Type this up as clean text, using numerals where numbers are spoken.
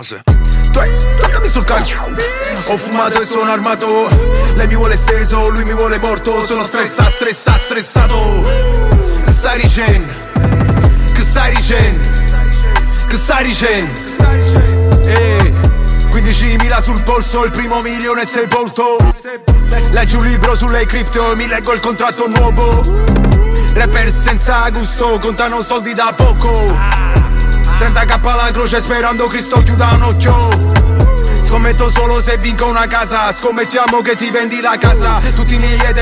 Toccami sul cazzo. Ho fumato e sono armato. Lei mi vuole steso, lui mi vuole morto. Sono stressato. Che stai dicendo? Che stai dicendo? Che stai dicendo? 15.000 sul polso, il primo milione sepolto. Leggi un libro sulle cripto, mi leggo il contratto nuovo. Rapper senza gusto, contano soldi da poco. 30k alla croce sperando Cristo chiuda un occhio. Scommetto solo se vinco una casa, scommettiamo che ti vendi la casa. Tutti i miei